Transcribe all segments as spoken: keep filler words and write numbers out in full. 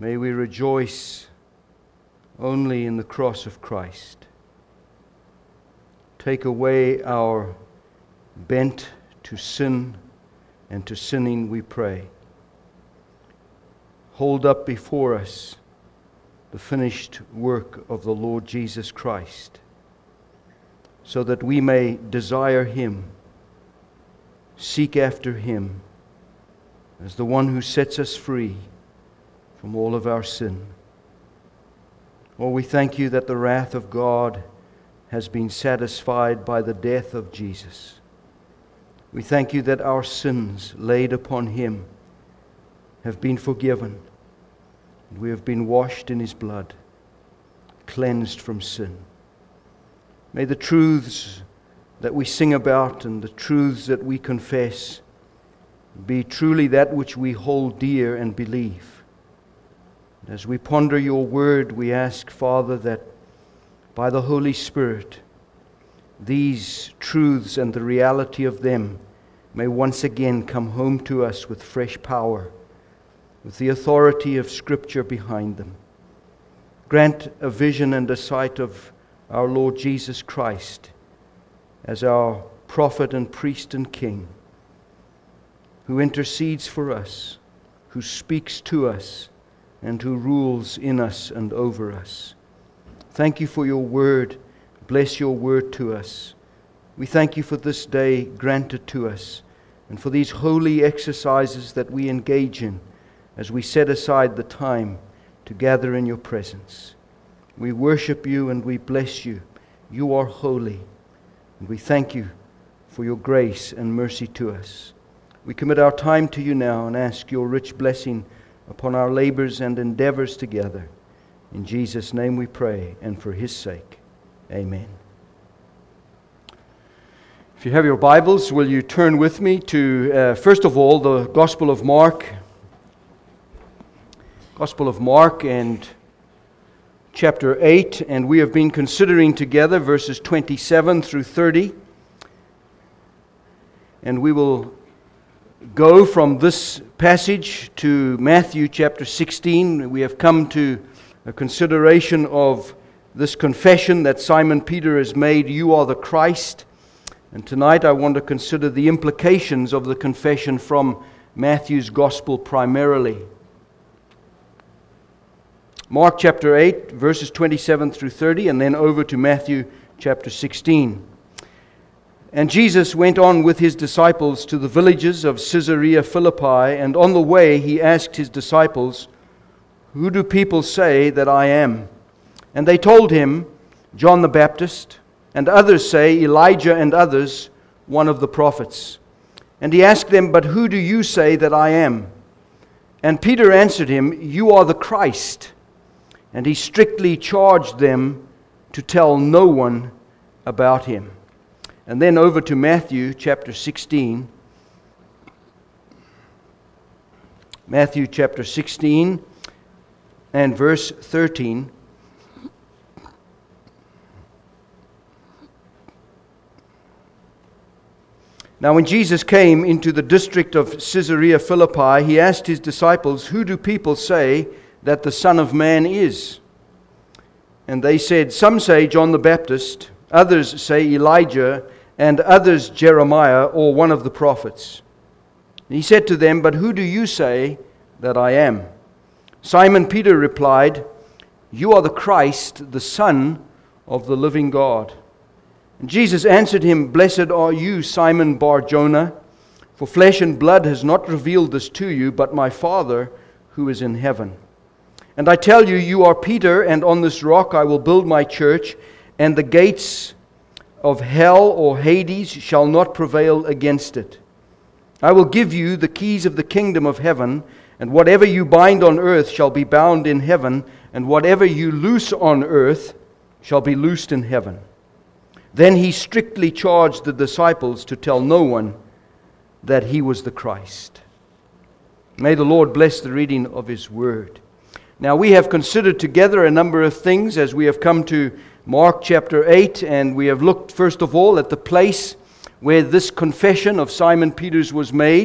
May we rejoice only in the cross of Christ. Take away our bent to sin and to sinning, we pray. Hold up before us the finished work of the Lord Jesus Christ, so that we may desire Him, seek after Him as the one who sets us free from all of our sin. Oh, we thank You that the wrath of God has been satisfied by the death of Jesus. We thank You that our sins laid upon Him have been forgiven, and we have been washed in His blood, cleansed from sin. May the truths that we sing about and the truths that we confess be truly that which we hold dear and believe. As we ponder Your word, we ask, Father, that by the Holy Spirit, these truths and the reality of them may once again come home to us with fresh power, with the authority of Scripture behind them. Grant a vision and a sight of our Lord Jesus Christ as our prophet and priest and king, who intercedes for us, who speaks to us, and who rules in us and over us. Thank You for Your word. Bless Your word to us. We thank You for this day granted to us, and for these holy exercises that we engage in as we set aside the time to gather in Your presence. We worship You and we bless You. You are holy, and we thank You for Your grace and mercy to us. We commit our time to You now and ask Your rich blessing upon our labors and endeavors together. In Jesus' name we pray, and for His sake. Amen. If you have your Bibles, will you turn with me to, uh, first of all, the Gospel of Mark. Gospel of Mark and chapter eight, and we have been considering together verses twenty-seven through thirty. And we will go from this passage to Matthew chapter sixteen. We have come to a consideration of this confession that Simon Peter has made, "You are the Christ." And tonight I want to consider the implications of the confession from Matthew's Gospel primarily. Mark chapter eight, verses twenty-seven through thirty, and then over to Matthew chapter sixteen. And Jesus went on with His disciples to the villages of Caesarea Philippi, and on the way He asked His disciples, "Who do people say that I am?" And they told Him, "John the Baptist, and others say Elijah, and others one of the prophets." And He asked them, "But who do you say that I am?" And Peter answered Him, "You are the Christ." And He strictly charged them to tell no one about Him. And then over to Matthew chapter sixteen. Matthew chapter sixteen and verse thirteen. Now when Jesus came into the district of Caesarea Philippi, He asked His disciples, "Who do people say that the Son of Man is?" And they said, "Some say John the Baptist, others say Elijah, and others Jeremiah or one of the prophets." And He said to them, "But who do you say that I am?" Simon Peter replied, "You are the Christ, the Son of the living God." And Jesus answered him, "Blessed are you, Simon Bar-Jonah, for flesh and blood has not revealed this to you, but my Father who is in heaven. And I tell you, you are Peter, and on this rock I will build my church, and the gates of hell or Hades shall not prevail against it. I will give you the keys of the kingdom of heaven, and whatever you bind on earth shall be bound in heaven, and whatever you loose on earth shall be loosed in heaven." Then He strictly charged the disciples to tell no one that He was the Christ. May the Lord bless the reading of His word. Now we have considered together a number of things as we have come to Mark chapter eight, and we have looked first of all at the place where this confession of Simon Peter's was made,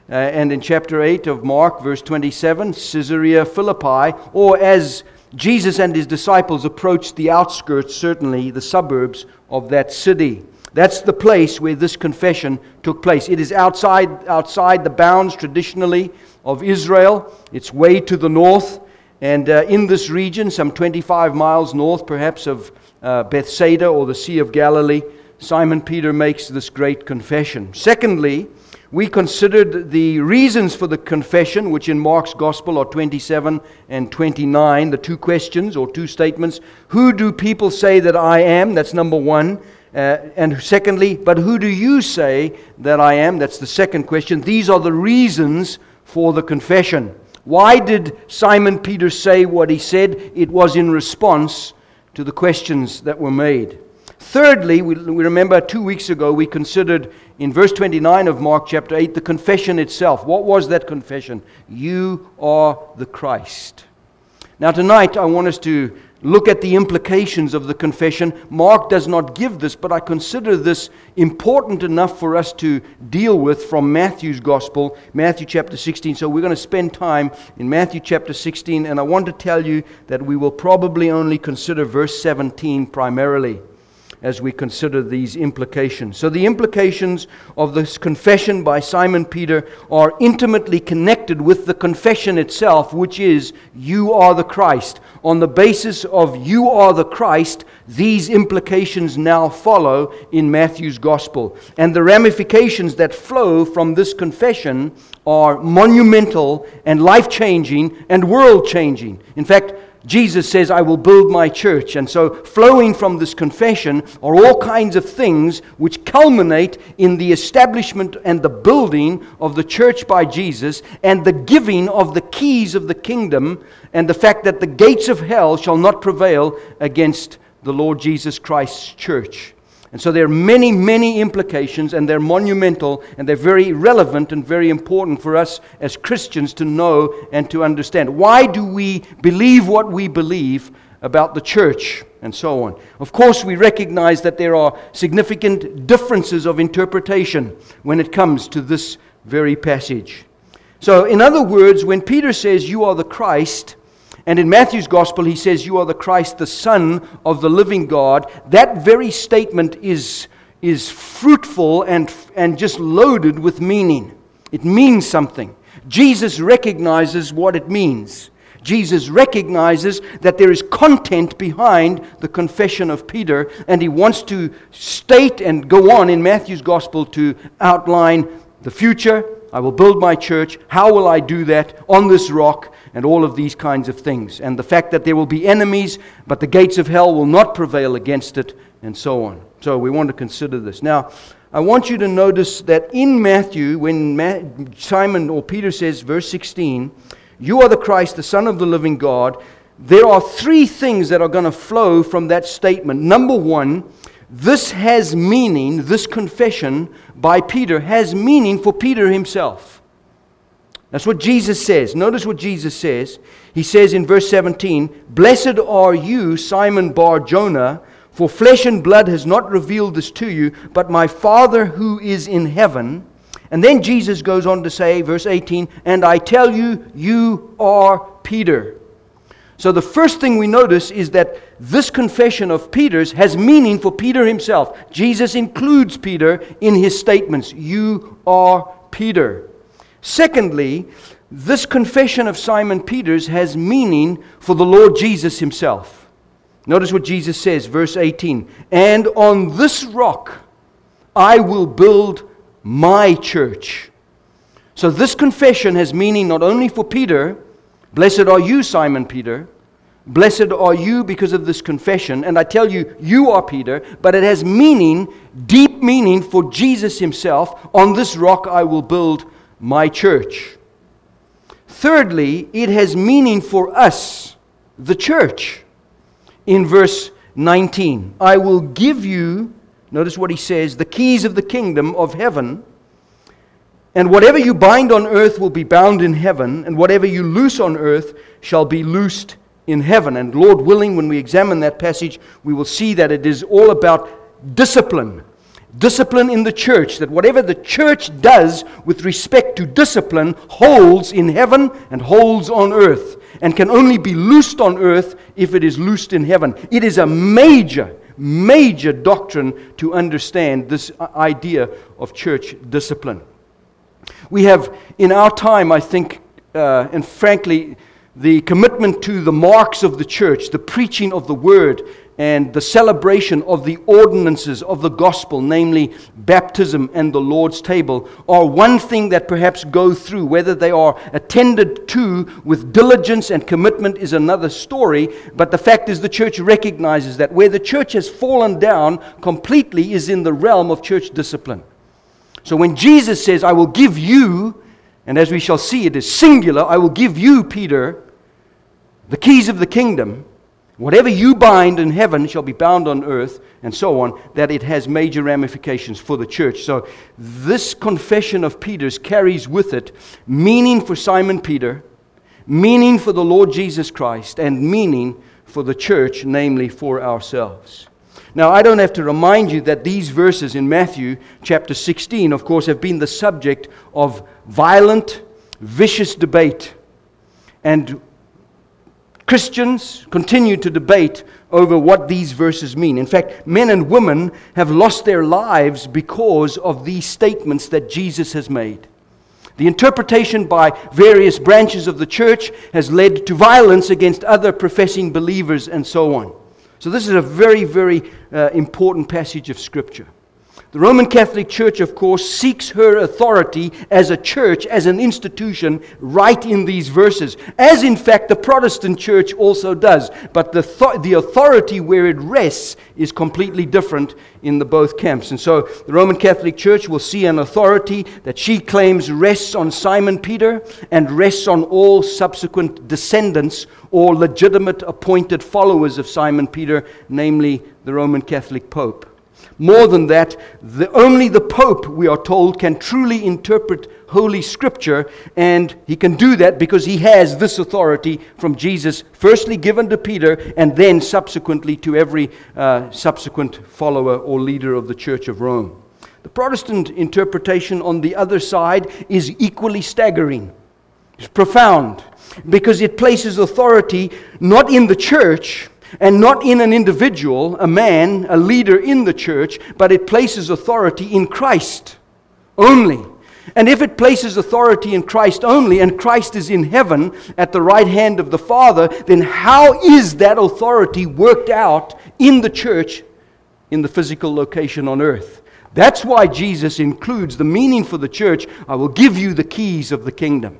uh, and in chapter eight of Mark, verse twenty-seven, Caesarea Philippi, or as Jesus and his disciples approached the outskirts, certainly the suburbs of that city. That's the place where this confession took place. It is outside, outside the bounds traditionally of Israel. It's way to the north. And uh, in this region, some twenty-five miles north perhaps of uh, Bethsaida or the Sea of Galilee, Simon Peter makes this great confession. Secondly, we considered the reasons for the confession, which in Mark's Gospel are twenty-seven and twenty-nine, the two questions or two statements. Who do people say that I am? That's number one. Uh, and secondly, but who do you say that I am? That's the second question. These are the reasons for the confession. Why did Simon Peter say what he said? It was in response to the questions that were made. Thirdly, we, we remember two weeks ago we considered in verse twenty-nine of Mark chapter eight the confession itself. What was that confession? You are the Christ. Now tonight I want us to look at the implications of the confession. Mark does not give this, but I consider this important enough for us to deal with from Matthew's Gospel, Matthew chapter sixteen. So we're going to spend time in Matthew chapter sixteen, and I want to tell you that we will probably only consider verse seventeen primarily as we consider these implications. So the implications of this confession by Simon Peter are intimately connected with the confession itself, which is, you are the Christ. On the basis of you are the Christ, these implications now follow in Matthew's Gospel. And the ramifications that flow from this confession are monumental and life-changing and world-changing. In fact, Jesus says, I will build my church. And so flowing from this confession are all kinds of things which culminate in the establishment and the building of the church by Jesus and the giving of the keys of the kingdom and the fact that the gates of hell shall not prevail against the Lord Jesus Christ's church. And so there are many, many implications, and they're monumental, and they're very relevant and very important for us as Christians to know and to understand. Why do we believe what we believe about the church and so on? Of course, we recognize that there are significant differences of interpretation when it comes to this very passage. So, in other words, when Peter says, you are the Christ, and in Matthew's Gospel, he says, you are the Christ, the Son of the living God. That very statement is, is fruitful and, and just loaded with meaning. It means something. Jesus recognizes what it means. Jesus recognizes that there is content behind the confession of Peter, and he wants to state and go on in Matthew's Gospel to outline the future. I will build my church. How will I do that? On this rock, and all of these kinds of things. And the fact that there will be enemies, but the gates of hell will not prevail against it, and so on. So we want to consider this. Now, I want you to notice that in Matthew, when Ma- Simon or Peter says, verse sixteen, you are the Christ, the Son of the living God, there are three things that are going to flow from that statement. Number one, this has meaning, this confession by Peter has meaning for Peter himself. That's what Jesus says. Notice what Jesus says. He says in verse seventeen, blessed are you, Simon Bar-Jonah, for flesh and blood has not revealed this to you, but my Father who is in heaven. And then Jesus goes on to say, verse eighteen, and I tell you, you are Peter. So the first thing we notice is that this confession of Peter's has meaning for Peter himself. Jesus includes Peter in his statements. You are Peter. Secondly, this confession of Simon Peter's has meaning for the Lord Jesus himself. Notice what Jesus says, verse eighteen, and on this rock I will build my church. So this confession has meaning not only for Peter. Blessed are you, Simon Peter. Blessed are you because of this confession. And I tell you, you are Peter. But it has meaning, deep meaning for Jesus himself. On this rock I will build my church. Thirdly, it has meaning for us, the church. In verse nineteen, I will give you, notice what he says, the keys of the kingdom of heaven. And whatever you bind on earth will be bound in heaven, and whatever you loose on earth shall be loosed in heaven. And Lord willing, when we examine that passage, we will see that it is all about discipline. discipline in the church, that whatever the church does with respect to discipline holds in heaven and holds on earth, and can only be loosed on earth if it is loosed in heaven. It is a major, major doctrine to understand this idea of church discipline. We have, in our time, I think, uh, and frankly, the commitment to the marks of the church, the preaching of the word, and the celebration of the ordinances of the gospel, namely baptism and the Lord's table, are one thing that perhaps go through. Whether they are attended to with diligence and commitment is another story, but the fact is the church recognizes that where the church has fallen down completely is in the realm of church discipline. So when Jesus says, I will give you, and as we shall see it is singular, I will give you, Peter, the keys of the kingdom. Whatever you bind in heaven shall be bound on earth, and so on, that it has major ramifications for the church. So this confession of Peter's carries with it meaning for Simon Peter, meaning for the Lord Jesus Christ, and meaning for the church, namely for ourselves. Now, I don't have to remind you that these verses in Matthew chapter sixteen, of course, have been the subject of violent, vicious debate. And Christians continue to debate over what these verses mean. In fact, men and women have lost their lives because of these statements that Jesus has made. The interpretation by various branches of the church has led to violence against other professing believers and so on. So this is a very, very uh, important passage of Scripture. The Roman Catholic Church, of course, seeks her authority as a church, as an institution, right in these verses, as in fact the Protestant Church also does. But the, th- the authority where it rests is completely different in the both camps. And so the Roman Catholic Church will see an authority that she claims rests on Simon Peter and rests on all subsequent descendants or legitimate appointed followers of Simon Peter, namely the Roman Catholic Pope. More than that, the, only the Pope, we are told, can truly interpret Holy Scripture, and he can do that because he has this authority from Jesus, firstly given to Peter, and then subsequently to every uh, subsequent follower or leader of the Church of Rome. The Protestant interpretation, on the other side, is equally staggering. It's profound, because it places authority not in the church, and not in an individual, a man, a leader in the church, but it places authority in Christ only. And if it places authority in Christ only, and Christ is in heaven at the right hand of the Father, then how is that authority worked out in the church in the physical location on earth? That's why Jesus includes the meaning for the church, I will give you the keys of the kingdom.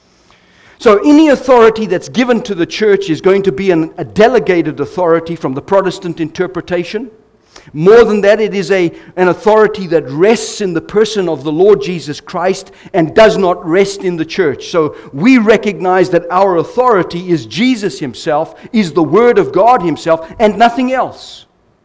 So any authority that's given to the church is going to be an, a delegated authority from the Protestant interpretation. More than that, it is a, an authority that rests in the person of the Lord Jesus Christ and does not rest in the church. So we recognize that our authority is Jesus Himself, is the Word of God Himself, and nothing else.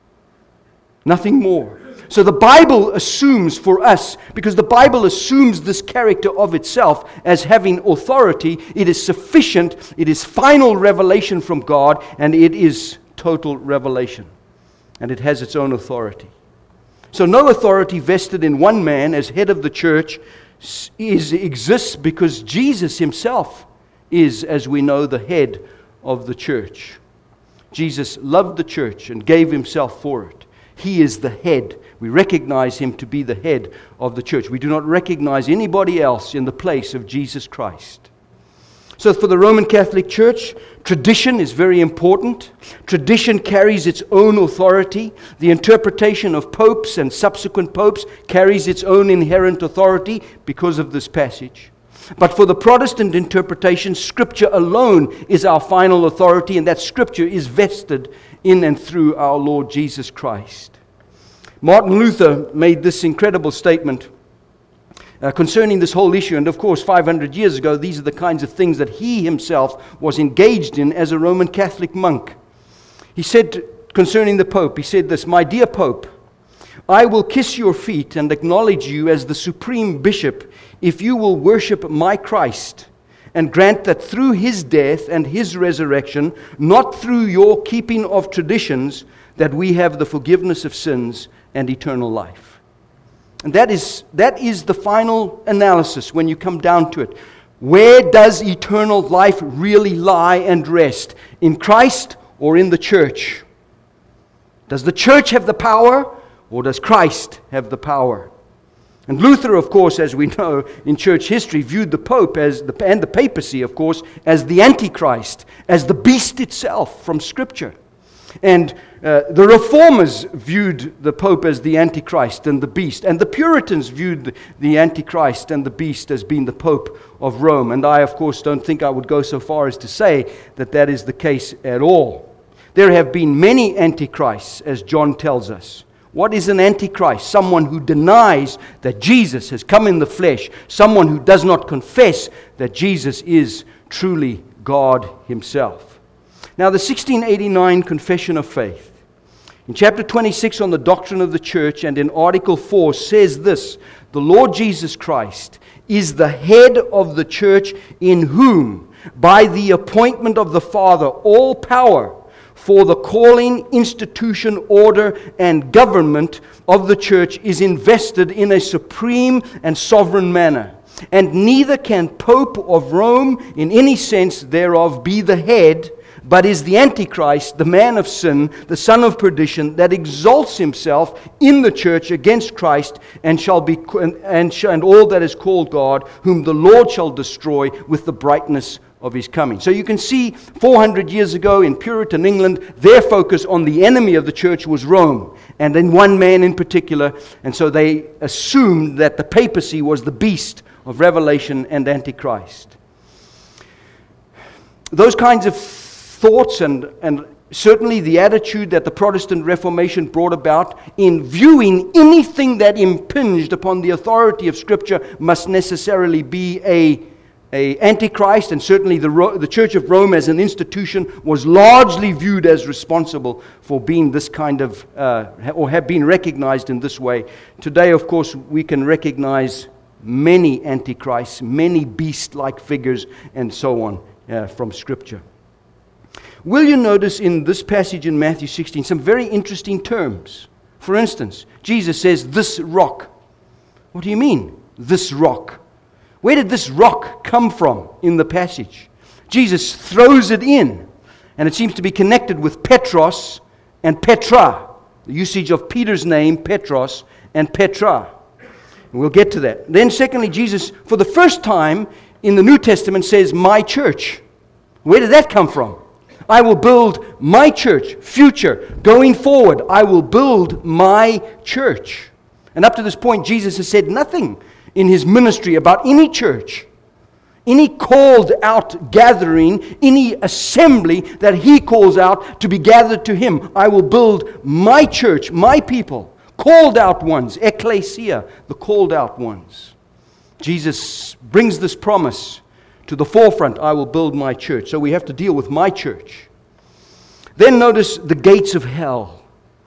Nothing more. So the Bible assumes for us, because the Bible assumes this character of itself as having authority, it is sufficient, it is final revelation from God, and it is total revelation. And it has its own authority. So no authority vested in one man as head of the church is, exists because Jesus Himself is, as we know, the head of the church. Jesus loved the church and gave Himself for it. He is the head. We recognize Him to be the head of the church. We do not recognize anybody else in the place of Jesus Christ. So for the Roman Catholic Church, tradition is very important. Tradition carries its own authority. The interpretation of popes and subsequent popes carries its own inherent authority because of this passage. But for the Protestant interpretation, Scripture alone is our final authority, and that Scripture is vested in and through our Lord Jesus Christ. Martin Luther made this incredible statement uh, concerning this whole issue, and of course five hundred years ago, these are the kinds of things that he himself was engaged in as a Roman Catholic monk. He said concerning the Pope, he said this, "My dear Pope, I will kiss your feet and acknowledge you as the supreme bishop if you will worship my Christ and grant that through His death and His resurrection, not through your keeping of traditions, that we have the forgiveness of sins and eternal life." And that is, that is the final analysis when you come down to it. Where does eternal life really lie and rest? In Christ or in the church? Does the church have the power, or does Christ have the power? And Luther, of course, as we know in church history, viewed the Pope as the, and the papacy, of course, as the Antichrist, as the beast itself from Scripture. And uh, the Reformers viewed the Pope as the Antichrist and the beast. And the Puritans viewed the, the Antichrist and the beast as being the Pope of Rome. And I, of course, don't think I would go so far as to say that that is the case at all. There have been many Antichrists, as John tells us. What is an Antichrist? Someone who denies that Jesus has come in the flesh. Someone who does not confess that Jesus is truly God Himself. Now, the sixteen eighty-nine Confession of Faith, in chapter twenty-six on the doctrine of the church and in article four, says this: the Lord Jesus Christ is the head of the church, in whom, by the appointment of the Father, all power for the calling, institution, order, and government of the church is invested in a supreme and sovereign manner. And neither can Pope of Rome, in any sense thereof, be the head, but is the Antichrist, the man of sin, the son of perdition, that exalts himself in the church against Christ, and shall be and, and, and all that is called God, whom the Lord shall destroy with the brightness of His coming. So you can see four hundred years ago in Puritan England, their focus on the enemy of the church was Rome, and then one man in particular, and so they assumed that the papacy was the beast of Revelation and Antichrist. Those kinds of thoughts and, and certainly the attitude that the Protestant Reformation brought about in viewing anything that impinged upon the authority of Scripture must necessarily be a A Antichrist, and certainly the, Ro- the Church of Rome as an institution was largely viewed as responsible for being this kind of, uh, or have been recognized in this way. Today, of course, we can recognize many Antichrists, many beast-like figures, and so on uh, from Scripture. Will you notice in this passage in Matthew sixteen some very interesting terms? For instance, Jesus says, "This rock." What do you mean, this rock? Where did this rock come from in the passage? Jesus throws it in, and it seems to be connected with Petros and Petra, the usage of Peter's name, Petros, and Petra. And we'll get to that. Then secondly, Jesus, for the first time in the New Testament, says, "My church." Where did that come from? I will build my church, future, going forward. I will build my church. And up to this point, Jesus has said nothing in His ministry about any church, any called out gathering, any assembly that He calls out to be gathered to Him. I will build my church, my people, called out ones, ecclesia, the called out ones. Jesus brings this promise to the forefront. I will build my church. So we have to deal with my church. Then notice the gates of hell.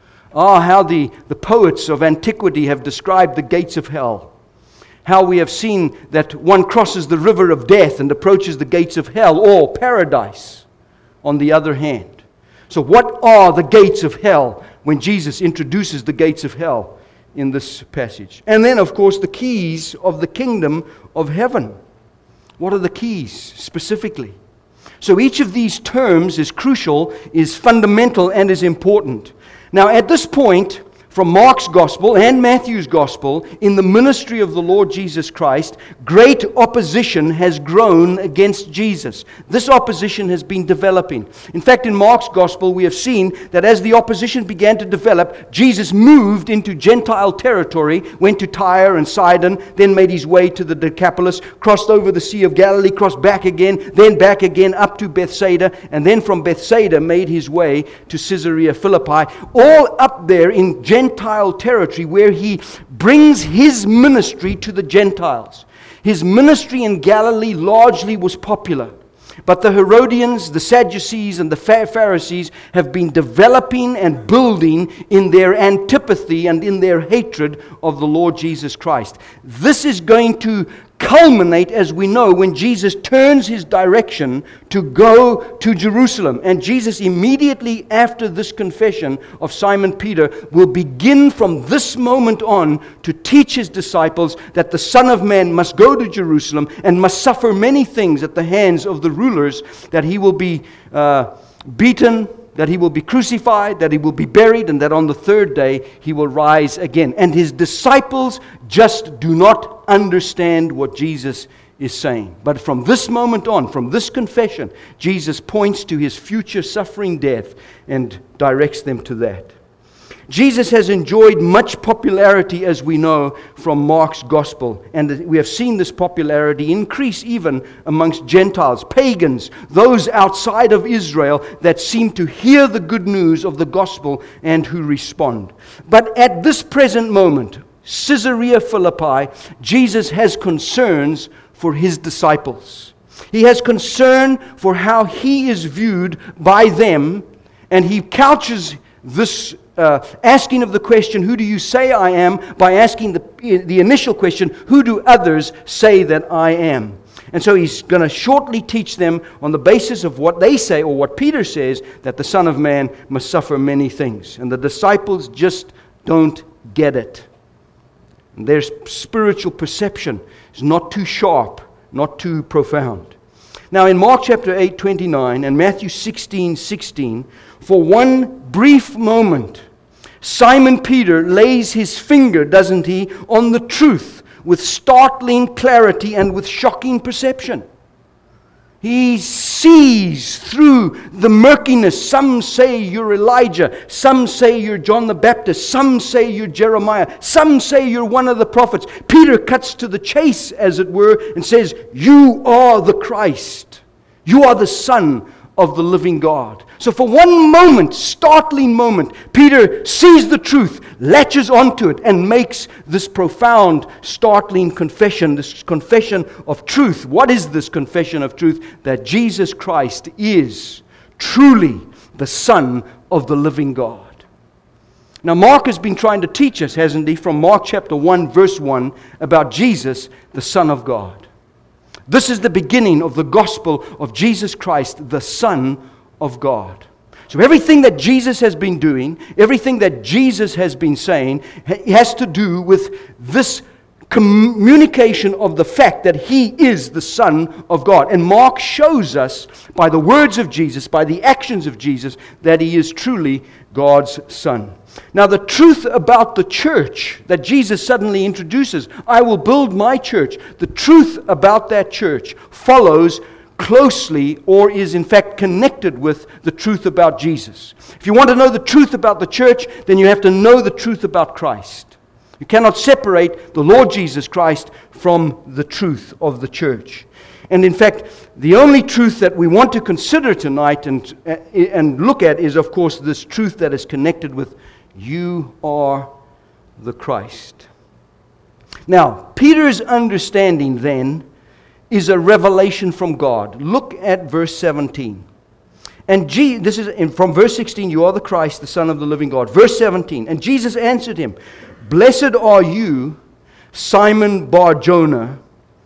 Ah, how the, the poets of antiquity have described the gates of hell. How we have seen that one crosses the river of death and approaches the gates of hell, or paradise on the other hand. So what are the gates of hell when Jesus introduces the gates of hell in this passage? And then, of course, the keys of the kingdom of heaven. What are the keys specifically? So each of these terms is crucial, is fundamental, and is important. Now at this point, from Mark's Gospel and Matthew's Gospel, in the ministry of the Lord Jesus Christ, great opposition has grown against Jesus. This opposition has been developing. In fact, in Mark's Gospel, we have seen that as the opposition began to develop, Jesus moved into Gentile territory, went to Tyre and Sidon, then made His way to the Decapolis, crossed over the Sea of Galilee, crossed back again, then back again up to Bethsaida, and then from Bethsaida made His way to Caesarea Philippi, all up there in Gentile Gentile territory, where He brings His ministry to the Gentiles. His ministry in Galilee largely was popular, but the Herodians, the Sadducees, and the Pharisees have been developing and building in their antipathy and in their hatred of the Lord Jesus Christ. This is going to culminate, as we know, when Jesus turns his direction to go to Jerusalem. And Jesus, immediately after this confession of Simon Peter, will begin from this moment on to teach his disciples that the Son of Man must go to Jerusalem and must suffer many things at the hands of the rulers, that he will be uh, beaten, that he will be crucified, that he will be buried, and that on the third day he will rise again. And his disciples just do not understand what Jesus is saying. But from this moment on, from this confession, Jesus points to his future suffering death and directs them to that. Jesus has enjoyed much popularity, as we know, from Mark's gospel. And we have seen this popularity increase even amongst Gentiles, pagans, those outside of Israel that seem to hear the good news of the gospel and who respond. But at this present moment, Caesarea Philippi, Jesus has concerns for his disciples. He has concern for how he is viewed by them, and he couches this Uh, asking of the question, who do you say I am, by asking the, the initial question, who do others say that I am? And so he's going to shortly teach them on the basis of what they say, or what Peter says, that the Son of Man must suffer many things. And the disciples just don't get it. And their spiritual perception is not too sharp, not too profound. Now in Mark chapter eight, twenty-nine and Matthew sixteen, sixteen, for one brief moment, Simon Peter lays his finger, doesn't he, on the truth with startling clarity and with shocking perception. He sees through the murkiness. Some say you're Elijah. Some say you're John the Baptist. Some say you're Jeremiah. Some say you're one of the prophets. Peter cuts to the chase, as it were, and says, you are the Christ. You are the Son of the living God. So for one moment, startling moment, Peter sees the truth, latches onto it, and makes this profound, startling confession, this confession of truth. What is this confession of truth? That Jesus Christ is truly the Son of the living God. Now Mark has been trying to teach us, hasn't he, from Mark chapter one, verse one, about Jesus, the Son of God. This is the beginning of the gospel of Jesus Christ, the Son of God. So everything that Jesus has been doing, everything that Jesus has been saying, has to do with this communication of the fact that he is the Son of God. And Mark shows us by the words of Jesus, by the actions of Jesus, that he is truly God's Son. Now the truth about the church that Jesus suddenly introduces, I will build my church, the truth about that church follows closely, or is in fact connected with, the truth about Jesus. If you want to know the truth about the church, then you have to know the truth about Christ. You cannot separate the Lord Jesus Christ from the truth of the church. And in fact, the only truth that we want to consider tonight and, and look at is, of course, this truth that is connected with you are the Christ. Now, Peter's understanding then is a revelation from God. Look at verse seventeen. And G, this is in, from verse sixteen, you are the Christ, the Son of the living God. Verse seventeen, and Jesus answered him, blessed are you, Simon Bar-Jonah,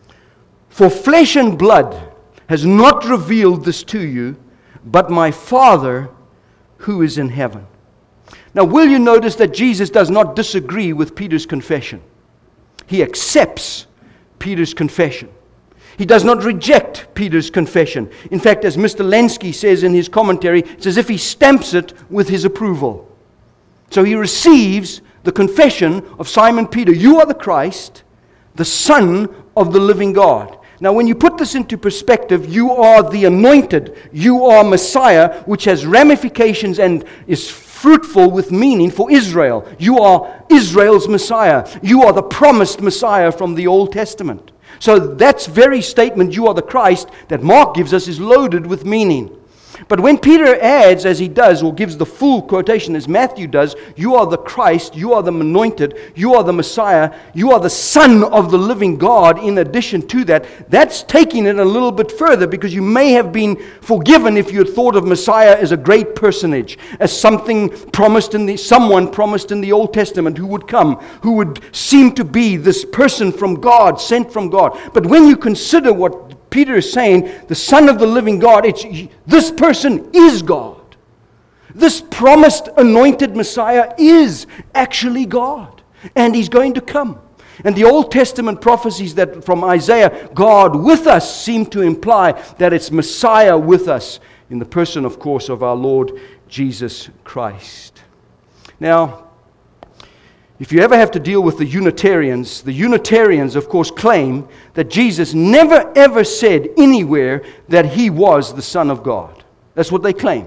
for flesh and blood has not revealed this to you, but my Father who is in heaven. Now, will you notice that Jesus does not disagree with Peter's confession? He accepts Peter's confession. He does not reject Peter's confession. In fact, as Mister Lenski says in his commentary, it's as if he stamps it with his approval. So he receives the confession of Simon Peter. You are the Christ, the Son of the living God. Now, when you put this into perspective, you are the anointed. You are Messiah, which has ramifications and is fruitful with meaning for Israel. You are Israel's Messiah. You are the promised Messiah from the Old Testament. So that very statement, you are the Christ, that Mark gives us is loaded with meaning. But when Peter adds, as he does, or gives the full quotation as Matthew does, you are the Christ, you are the anointed, you are the Messiah, you are the Son of the living God, in addition to that, that's taking it a little bit further, because you may have been forgiven if you had thought of Messiah as a great personage, as something promised in the, someone promised in the Old Testament who would come, who would seem to be this person from God, sent from God. But when you consider what Peter is saying, the Son of the living God, it's, this person is God. This promised anointed Messiah is actually God. And He's going to come. And the Old Testament prophecies that from Isaiah, God with us, seem to imply that it's Messiah with us, in the person, of course, of our Lord Jesus Christ. Now, if you ever have to deal with the Unitarians, the Unitarians, of course, claim that Jesus never ever said anywhere that He was the Son of God. That's what they claim.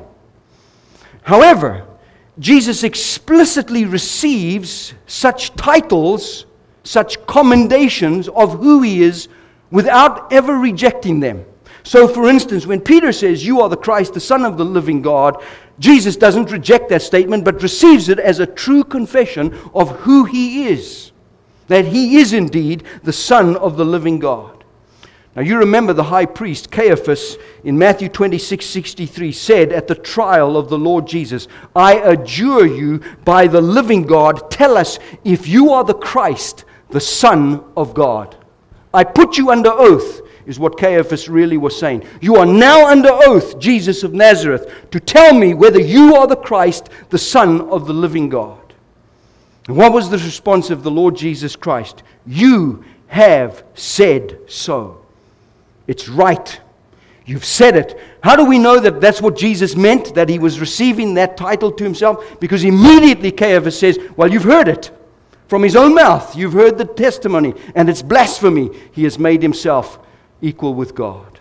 However, Jesus explicitly receives such titles, such commendations of who He is, without ever rejecting them. So, for instance, when Peter says, you are the Christ, the Son of the living God, Jesus doesn't reject that statement, but receives it as a true confession of who He is. That He is indeed the Son of the living God. Now you remember the high priest, Caiaphas, in Matthew twenty-six sixty-three, said at the trial of the Lord Jesus, I adjure you by the living God, tell us if you are the Christ, the Son of God. I put you under oath, is what Caiaphas really was saying. You are now under oath, Jesus of Nazareth, to tell me whether you are the Christ, the Son of the living God. And what was the response of the Lord Jesus Christ? You have said so. It's right. You've said it. How do we know that that's what Jesus meant, that He was receiving that title to Himself? Because immediately Caiaphas says, well, you've heard it. From his own mouth, you've heard the testimony, and it's blasphemy. He has made Himself equal with God.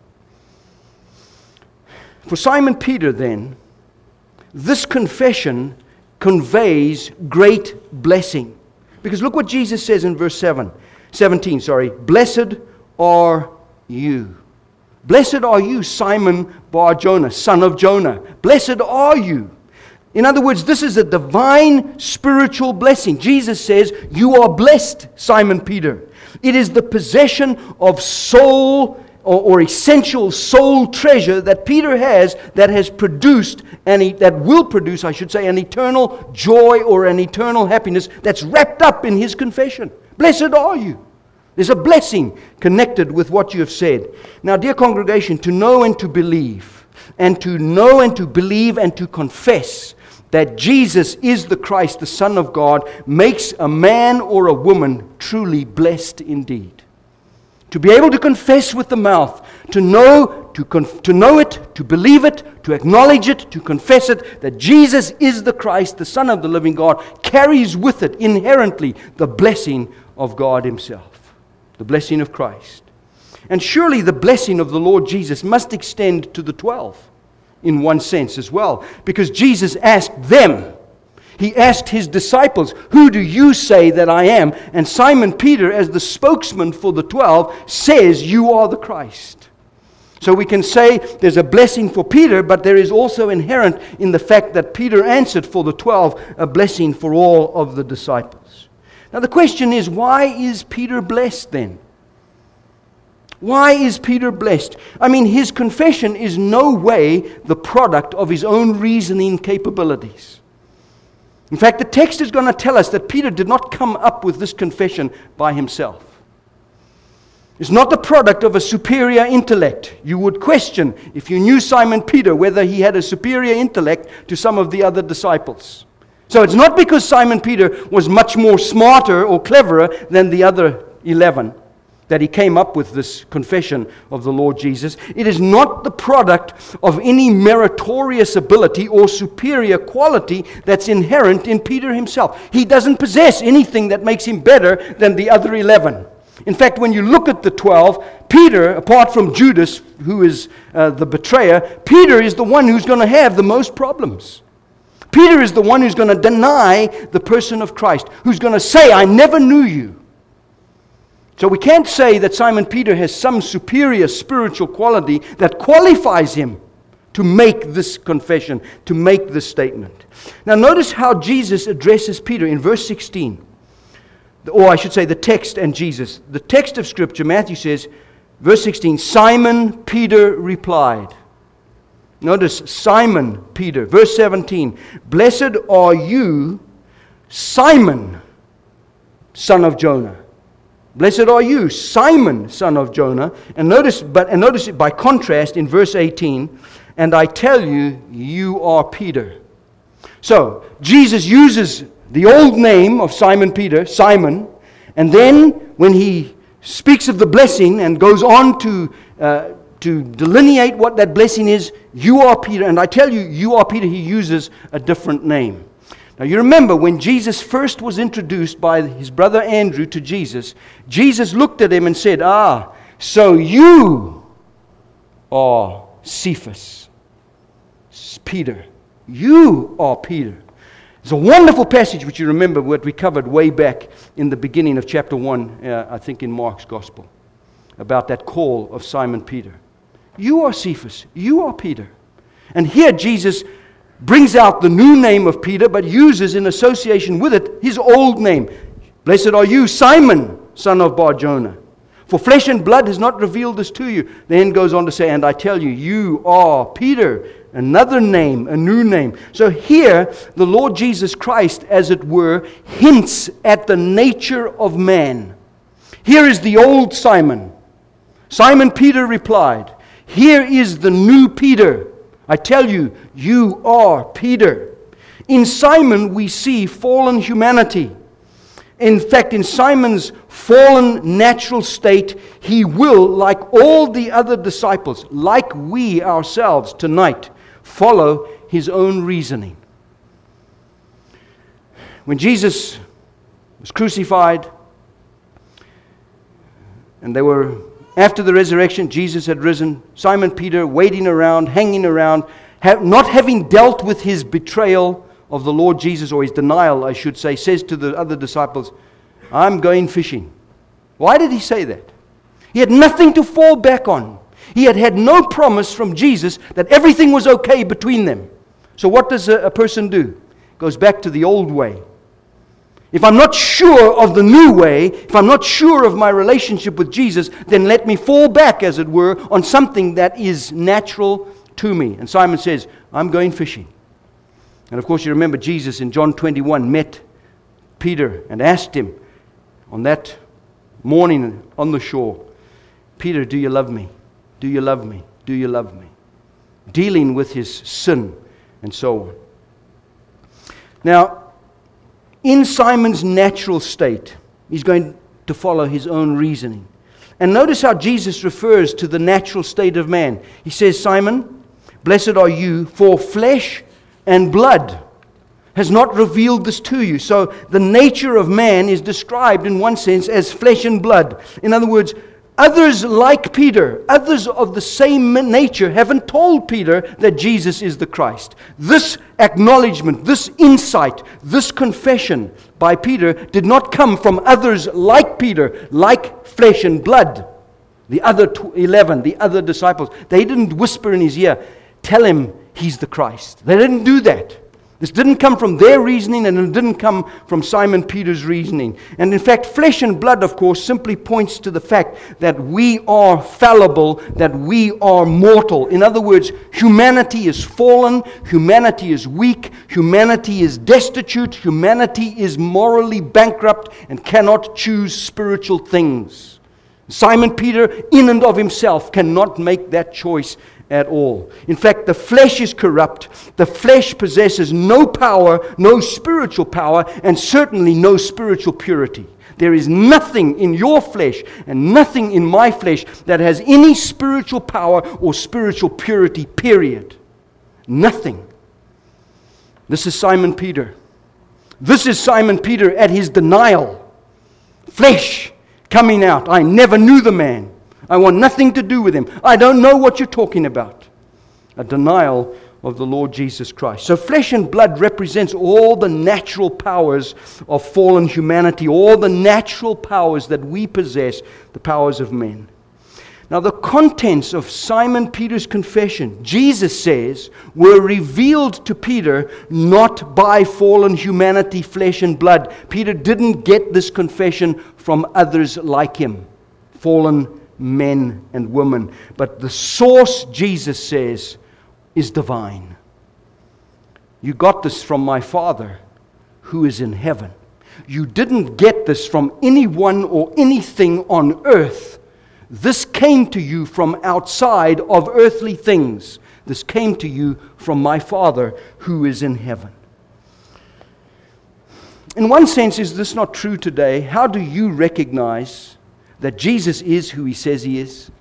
For Simon Peter, then, this confession conveys great blessing. Because look what Jesus says in verse seven, seventeen, sorry. Blessed are you. Blessed are you, Simon Bar-Jonah, son of Jonah. Blessed are you. In other words, this is a divine spiritual blessing. Jesus says, you are blessed, Simon Peter. It is the possession of soul or, or essential soul treasure that Peter has that has produced, and that will produce, I should say, an eternal joy or an eternal happiness that's wrapped up in his confession. Blessed are you. There's a blessing connected with what you have said. Now, dear congregation, to know and to believe, and to know and to believe and to confess that Jesus is the Christ, the Son of God, makes a man or a woman truly blessed indeed. To be able to confess with the mouth, to know, to, conf- to know it, to believe it, to acknowledge it, to confess it, that Jesus is the Christ, the Son of the living God, carries with it inherently the blessing of God Himself, the blessing of Christ. And surely the blessing of the Lord Jesus must extend to the twelve. In one sense as well, because Jesus asked them, He asked His disciples, who do you say that I am? And Simon Peter, as the spokesman for the twelve, says, you are the Christ. So we can say there's a blessing for Peter, but there is also inherent in the fact that Peter answered for the twelve a blessing for all of the disciples. Now the question is, why is Peter blessed then? Why is Peter blessed? I mean, his confession is no way the product of his own reasoning capabilities. In fact, the text is going to tell us that Peter did not come up with this confession by himself. It's not the product of a superior intellect. You would question, if you knew Simon Peter, whether he had a superior intellect to some of the other disciples. So it's not because Simon Peter was much more smarter or cleverer than the other eleven that he came up with this confession of the Lord Jesus. It is not the product of any meritorious ability or superior quality that's inherent in Peter himself. He doesn't possess anything that makes him better than the other eleven. In fact, when you look at the twelve, Peter, apart from Judas, who is uh, the betrayer, Peter is the one who's going to have the most problems. Peter is the one who's going to deny the person of Christ, who's going to say, I never knew you. So we can't say that Simon Peter has some superior spiritual quality that qualifies him to make this confession, to make this statement. Now notice how Jesus addresses Peter in verse sixteen. Or I should say the text and Jesus. The text of Scripture, Matthew says, verse sixteen, Simon Peter replied. Notice, Simon Peter. Verse seventeen, blessed are you, Simon, son of Jonah. Blessed are you, Simon, son of Jonah. And notice, but and notice it by contrast in verse eighteen, and I tell you, you are Peter. So, Jesus uses the old name of Simon Peter, Simon, and then when he speaks of the blessing and goes on to uh, to delineate what that blessing is, you are Peter, and I tell you, you are Peter, he uses a different name. Now you remember when Jesus first was introduced by his brother Andrew to Jesus, Jesus looked at him and said, ah, so you are Cephas, Peter. You are Peter. It's a wonderful passage which you remember what we covered way back in the beginning of chapter one, uh, I think in Mark's Gospel, about that call of Simon Peter. You are Cephas. You are Peter. And here Jesus brings out the new name of Peter, but uses in association with it his old name. Blessed are you, Simon, son of Bar-Jonah. For flesh and blood has not revealed this to you. Then goes on to say, and I tell you, you are Peter. Another name, a new name. So here, the Lord Jesus Christ, as it were, hints at the nature of man. Here is the old Simon. Simon Peter replied, here is the new Peter. I tell you, you are Peter. In Simon, we see fallen humanity. In fact, in Simon's fallen natural state, he will, like all the other disciples, like we ourselves tonight, follow his own reasoning. When Jesus was crucified, and they were, after the resurrection, Jesus had risen, Simon Peter waiting around, hanging around, have, not having dealt with his betrayal of the Lord Jesus, or his denial, I should say, says to the other disciples, I'm going fishing. Why did he say that? He had nothing to fall back on. He had had no promise from Jesus that everything was okay between them. So what does a, a person do? Goes back to the old way. If I'm not sure of the new way, if I'm not sure of my relationship with Jesus, then let me fall back, as it were, on something that is natural to me. And Simon says, I'm going fishing. And of course you remember Jesus in John twenty-one met Peter and asked him on that morning on the shore, Peter, do you love me? Do you love me? Do you love me? Dealing with his sin and so on. Now, in Simon's natural state, he's going to follow his own reasoning. And notice how Jesus refers to the natural state of man. He says, Simon, blessed are you, for flesh and blood has not revealed this to you. So the nature of man is described in one sense as flesh and blood. In other words, others like Peter, others of the same nature, haven't told Peter that Jesus is the Christ. This acknowledgement, this insight, this confession by Peter did not come from others like Peter, like flesh and blood. The other eleven, the other disciples, they didn't whisper in his ear, tell him he's the Christ. They didn't do that. This didn't come from their reasoning, and it didn't come from Simon Peter's reasoning. And in fact, flesh and blood, of course, simply points to the fact that we are fallible, that we are mortal. In other words, humanity is fallen, humanity is weak, humanity is destitute, humanity is morally bankrupt and cannot choose spiritual things. Simon Peter, in and of himself, cannot make that choice at all. In fact, the flesh is corrupt. The flesh possesses no power, no spiritual power, and certainly no spiritual purity. There is nothing in your flesh and nothing in my flesh that has any spiritual power or spiritual purity, period. Nothing. This is Simon Peter. This is Simon Peter at his denial. Flesh coming out. I never knew the man. I want nothing to do with him. I don't know what you're talking about. A denial of the Lord Jesus Christ. So flesh and blood represents all the natural powers of fallen humanity, all the natural powers that we possess, the powers of men. Now, the contents of Simon Peter's confession, Jesus says, were revealed to Peter not by fallen humanity, flesh and blood. Peter didn't get this confession from others like him, fallen men and women. But the source, Jesus says, is divine. You got this from my Father who is in heaven. You didn't get this from anyone or anything on earth. This came to you from outside of earthly things. This came to you from my Father who is in heaven. In one sense, is this not true today? How do you recognize that Jesus is who He says He is?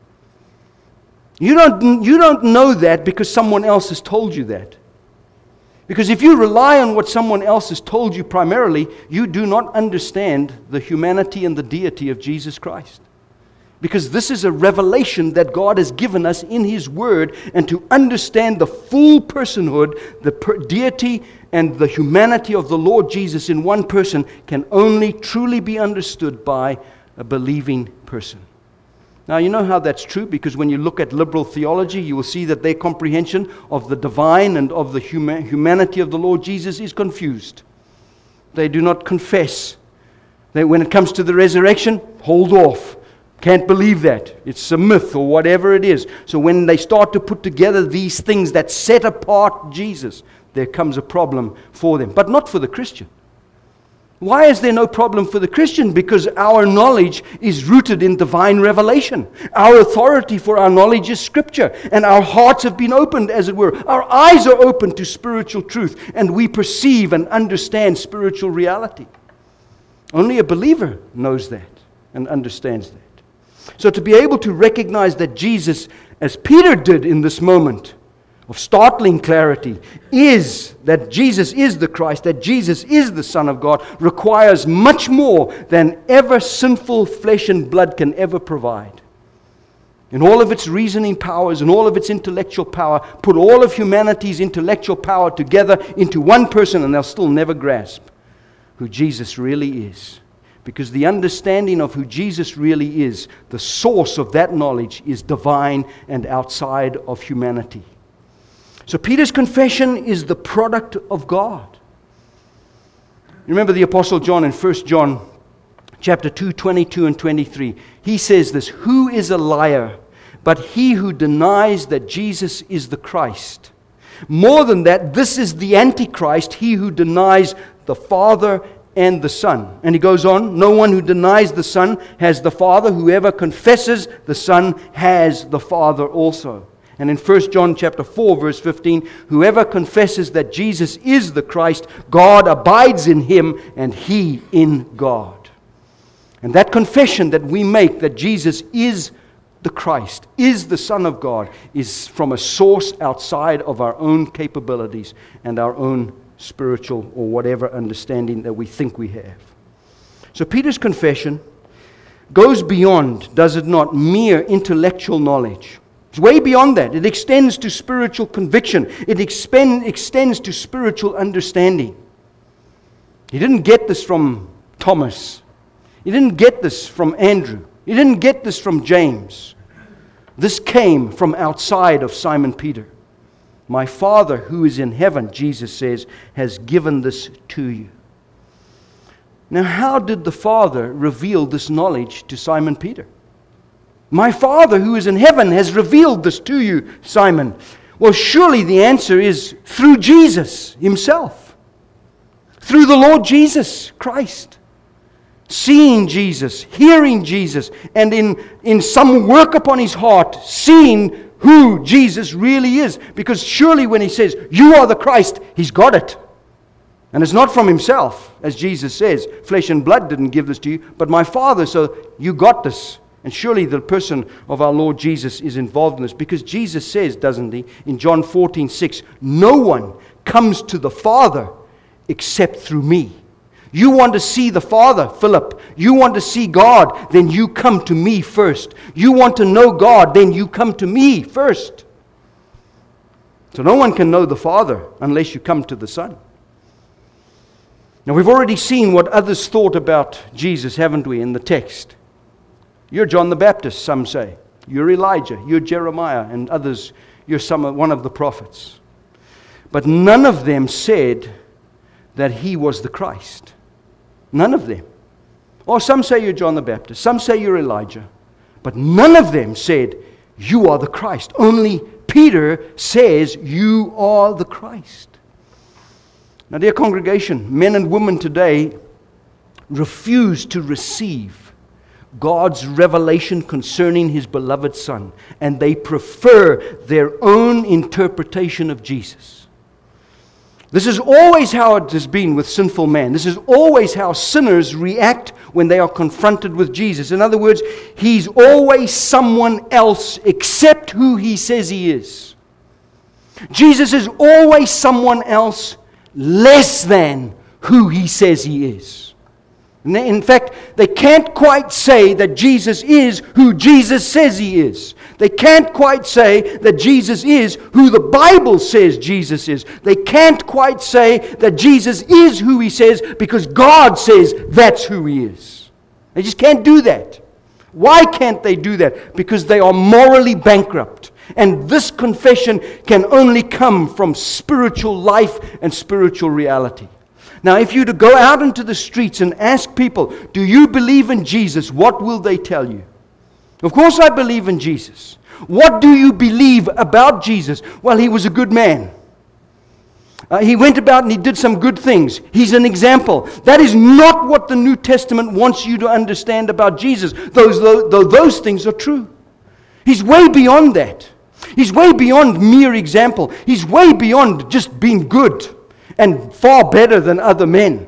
You don't, you don't know that because someone else has told you that. Because if you rely on what someone else has told you primarily, you do not understand the humanity and the deity of Jesus Christ. Because this is a revelation that God has given us in His Word, and to understand the full personhood, the per- deity and the humanity of the Lord Jesus in one person can only truly be understood by a believing person. Now, you know how that's true, because when you look at liberal theology, you will see that their comprehension of the divine and of the huma- humanity of the Lord Jesus is confused. They do not confess. They, when it comes to the resurrection, hold off. Can't believe that. It's a myth or whatever it is. So when they start to put together these things that set apart Jesus, there comes a problem for them. But not for the Christian. Why is there no problem for the Christian? Because our knowledge is rooted in divine revelation. Our authority for our knowledge is Scripture. And our hearts have been opened, as it were. Our eyes are open to spiritual truth. And we perceive and understand spiritual reality. Only a believer knows that and understands that. So to be able to recognize that Jesus, as Peter did in this moment of startling clarity, is that Jesus is the Christ, that Jesus is the Son of God, requires much more than ever sinful flesh and blood can ever provide. In all of its reasoning powers and all of its intellectual power, put all of humanity's intellectual power together into one person, and they'll still never grasp who Jesus really is. Because the understanding of who Jesus really is, the source of that knowledge, is divine and outside of humanity. So Peter's confession is the product of God. Remember the Apostle John in First John chapter two, twenty-two and twenty-three. He says this, "Who is a liar but he who denies that Jesus is the Christ? More than that, this is the Antichrist, he who denies the Father and the Son." And he goes on, "No one who denies the Son has the Father. Whoever confesses the Son has the Father also." And in First John chapter four, verse fifteen, "Whoever confesses that Jesus is the Christ, God abides in him, and he in God." And that confession that we make, that Jesus is the Christ, is the Son of God, is from a source outside of our own capabilities and our own spiritual or whatever understanding that we think we have. So Peter's confession goes beyond, does it not, mere intellectual knowledge. It's way beyond that. It extends to spiritual conviction. It expend, extends to spiritual understanding. He didn't get this from Thomas. He didn't get this from Andrew. He didn't get this from James. This came from outside of Simon Peter. "My Father who is in heaven," Jesus says, "has given this to you." Now, how did the Father reveal this knowledge to Simon Peter? "My Father who is in heaven has revealed this to you, Simon." Well, surely the answer is through Jesus Himself. Through the Lord Jesus Christ. Seeing Jesus, hearing Jesus, and in, in some work upon His heart, seeing who Jesus really is. Because surely when He says, "You are the Christ," He's got it. And it's not from Himself, as Jesus says. "Flesh and blood didn't give this to you, but my Father, so you got this." And surely the person of our Lord Jesus is involved in this. Because Jesus says, doesn't He, in John fourteen six, "No one comes to the Father except through me." You want to see the Father, Philip. You want to see God, then you come to me first. You want to know God, then you come to me first. So no one can know the Father unless you come to the Son. Now we've already seen what others thought about Jesus, haven't we, in the text? "You're John the Baptist," some say. You're Elijah, you're Jeremiah, and others, you're some, one of the prophets. But none of them said that he was the Christ. None of them. Or some say you're John the Baptist, some say you're Elijah. But none of them said, you are the Christ. Only Peter says, you are the Christ. Now, dear congregation, men and women today refuse to receive God's revelation concerning His beloved Son, and they prefer their own interpretation of Jesus. This is always how it has been with sinful man. This is always how sinners react when they are confronted with Jesus. In other words, He's always someone else except who He says He is. Jesus is always someone else less than who He says He is. In fact, they can't quite say that Jesus is who Jesus says He is. They can't quite say that Jesus is who the Bible says Jesus is. They can't quite say that Jesus is who He says because God says that's who He is. They just can't do that. Why can't they do that? Because they are morally bankrupt. And this confession can only come from spiritual life and spiritual reality. Now, if you to go out into the streets and ask people, do you believe in Jesus? What will they tell you? Of course I believe in Jesus. What do you believe about Jesus? Well, He was a good man. Uh, he went about and He did some good things. He's an example. That is not what the New Testament wants you to understand about Jesus, those, though, though those things are true. He's way beyond that. He's way beyond mere example. He's way beyond just being good and far better than other men.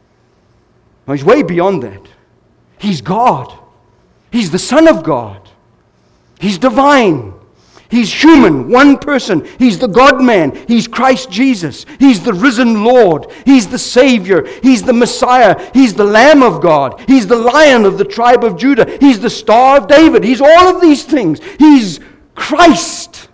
No, He's way beyond that. He's God. He's the Son of God. He's divine. He's human, one person. He's the God-man. He's Christ Jesus. He's the risen Lord. He's the Savior. He's the Messiah. He's the Lamb of God. He's the Lion of the tribe of Judah. He's the Star of David. He's all of these things. He's Christ.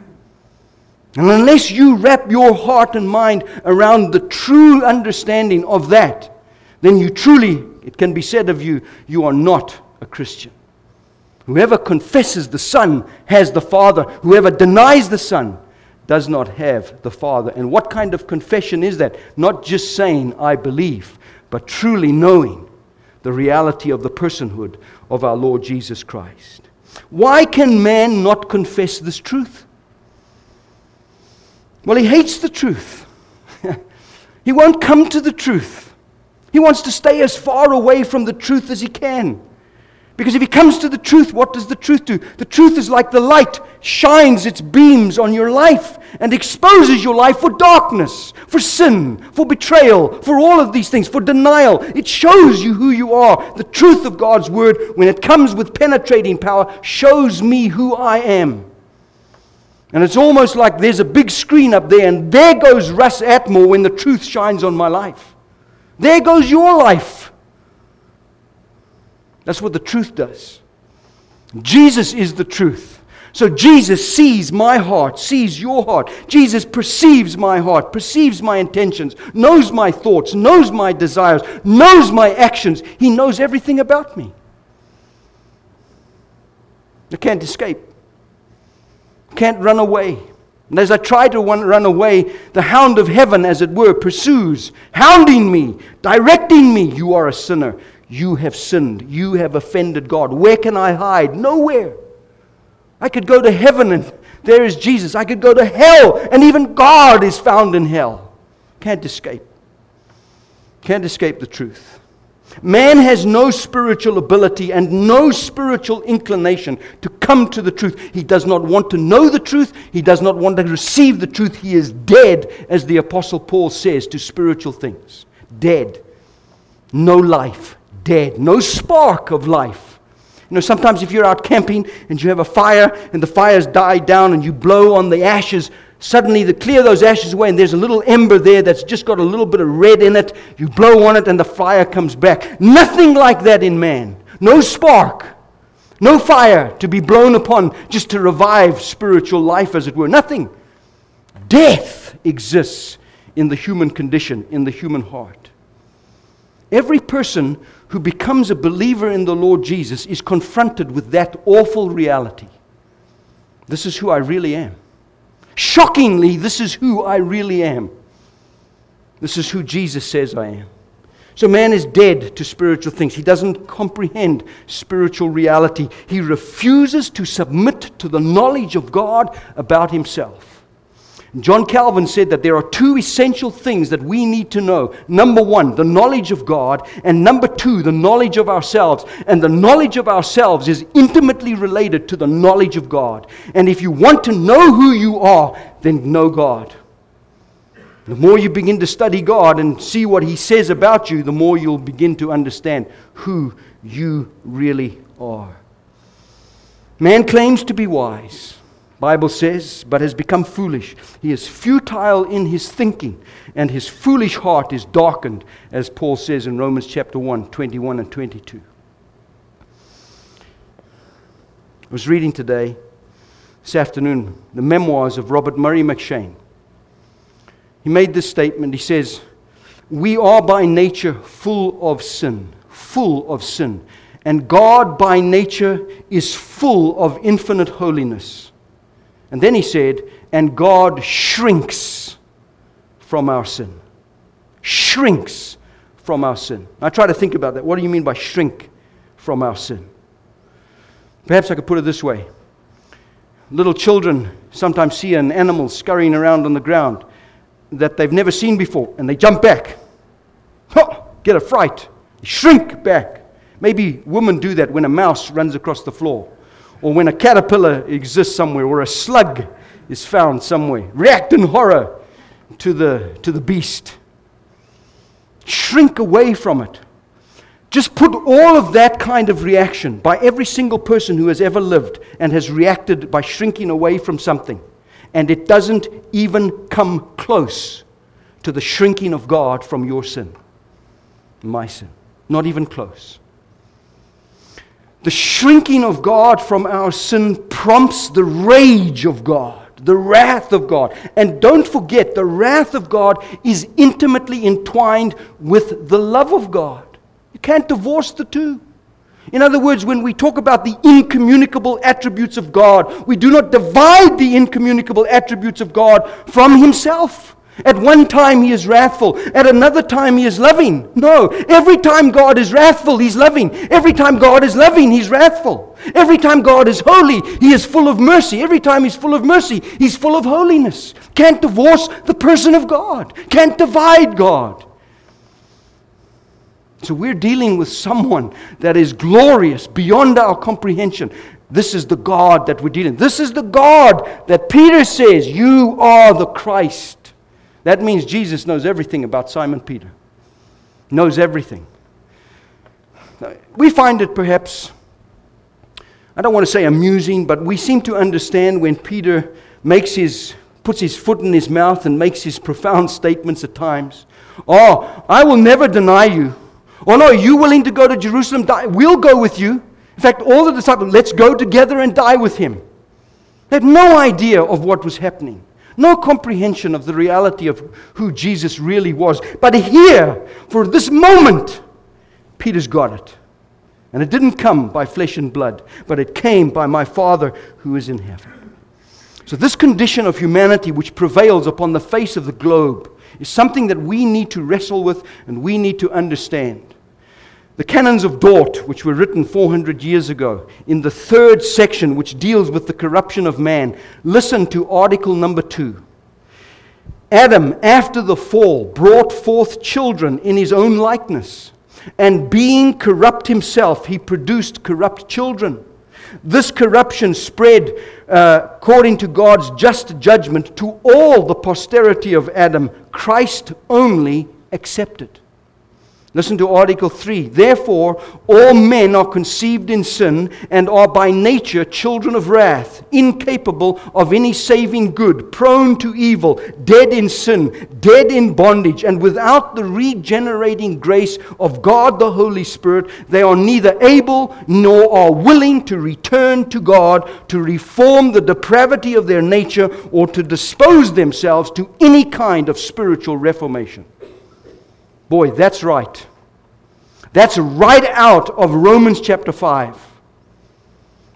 And unless you wrap your heart and mind around the true understanding of that, then you truly, it can be said of you, you are not a Christian. Whoever confesses the Son has the Father. Whoever denies the Son does not have the Father. And what kind of confession is that? Not just saying, I believe, but truly knowing the reality of the personhood of our Lord Jesus Christ. Why can man not confess this truth? Well, he hates the truth. He won't come to the truth. He wants to stay as far away from the truth as he can. Because if he comes to the truth, what does the truth do? The truth is like the light, shines its beams on your life and exposes your life for darkness, for sin, for betrayal, for all of these things, for denial. It shows you who you are. The truth of God's Word, when it comes with penetrating power, shows me who I am. And it's almost like there's a big screen up there, and there goes Russ Atmore when the truth shines on my life. There goes your life. That's what the truth does. Jesus is the truth. So Jesus sees my heart, sees your heart. Jesus perceives my heart, perceives my intentions, knows my thoughts, knows my desires, knows my actions. He knows everything about me. I can't escape. Can't run away. And as I try to run away, the hound of heaven, as it were, pursues, hounding me, directing me. You are a sinner. You have sinned. You have offended God. Where can I hide? Nowhere. I could go to heaven and there is Jesus. I could go to hell and even God is found in hell. Can't escape. Can't escape the truth. Man has no spiritual ability and no spiritual inclination to come to the truth. He does not want to know the truth. He does not want to receive the truth. He is dead, as the Apostle Paul says, to spiritual things. Dead. No life. Dead. No spark of life. You know, sometimes if you're out camping and you have a fire and the fire's died down and you blow on the ashes, suddenly they clear those ashes away and there's a little ember there that's just got a little bit of red in it. You blow on it and the fire comes back. Nothing like that in man. No spark. No fire to be blown upon just to revive spiritual life, as it were. Nothing. Death exists in the human condition, in the human heart. Every person who becomes a believer in the Lord Jesus is confronted with that awful reality. This is who I really am. Shockingly, this is who I really am. This is who Jesus says I am. So man is dead to spiritual things. He doesn't comprehend spiritual reality. He refuses to submit to the knowledge of God about himself. John Calvin said that there are two essential things that we need to know. Number one, the knowledge of God. And number two, the knowledge of ourselves. And the knowledge of ourselves is intimately related to the knowledge of God. And if you want to know who you are, then know God. The more you begin to study God and see what He says about you, the more you'll begin to understand who you really are. Man claims to be wise, Bible says, but has become foolish. He is futile in his thinking, and his foolish heart is darkened, as Paul says in Romans chapter one, twenty-one and twenty-two. I was reading today, this afternoon, the memoirs of Robert Murray McShane. He made this statement. He says, "We are by nature full of sin, full of sin, and God by nature is full of infinite holiness." And then he said, "And God shrinks from our sin." Shrinks from our sin. I try to think about that. What do you mean by shrink from our sin? Perhaps I could put it this way. Little children sometimes see an animal scurrying around on the ground that they've never seen before, and they jump back. Oh, get a fright. They shrink back. Maybe women do that when a mouse runs across the floor, or when a caterpillar exists somewhere, or a slug is found somewhere. React in horror to the, to the beast. Shrink away from it. Just put all of that kind of reaction by every single person who has ever lived and has reacted by shrinking away from something, and it doesn't even come close to the shrinking of God from your sin, my sin. Not even close. The shrinking of God from our sin prompts the rage of God, the wrath of God. And don't forget, the wrath of God is intimately entwined with the love of God. You can't divorce the two. In other words, when we talk about the incommunicable attributes of God, we do not divide the incommunicable attributes of God from Himself. At one time He is wrathful, at another time He is loving. No, every time God is wrathful, He's loving. Every time God is loving, He's wrathful. Every time God is holy, He is full of mercy. Every time He's full of mercy, He's full of holiness. Can't divorce the person of God. Can't divide God. So we're dealing with someone that is glorious beyond our comprehension. This is the God that we're dealing with. This is the God that Peter says, "You are the Christ." That means Jesus knows everything about Simon Peter. Knows everything. We find it perhaps, I don't want to say amusing, but we seem to understand when Peter makes his, puts his foot in his mouth and makes his profound statements at times. "Oh, I will never deny you." "Oh no, are you willing to go to Jerusalem? Die? We'll go with you." In fact, all the disciples, "Let's go together and die with him." They had no idea of what was happening. No comprehension of the reality of who Jesus really was. But here, for this moment, Peter's got it. And it didn't come by flesh and blood, but it came by my Father who is in heaven. So this condition of humanity which prevails upon the face of the globe is something that we need to wrestle with and we need to understand. The Canons of Dort, which were written four hundred years ago, in the third section, which deals with the corruption of man, listen to article number two. "Adam, after the fall, brought forth children in his own likeness, and being corrupt himself, he produced corrupt children. This corruption spread, uh, according to God's just judgment, to all the posterity of Adam, Christ only excepted." Listen to Article three. "Therefore, all men are conceived in sin and are by nature children of wrath, incapable of any saving good, prone to evil, dead in sin, dead in bondage, and without the regenerating grace of God the Holy Spirit, they are neither able nor are willing to return to God, to reform the depravity of their nature, or to dispose themselves to any kind of spiritual reformation." Boy, that's right. That's right out of Romans chapter five.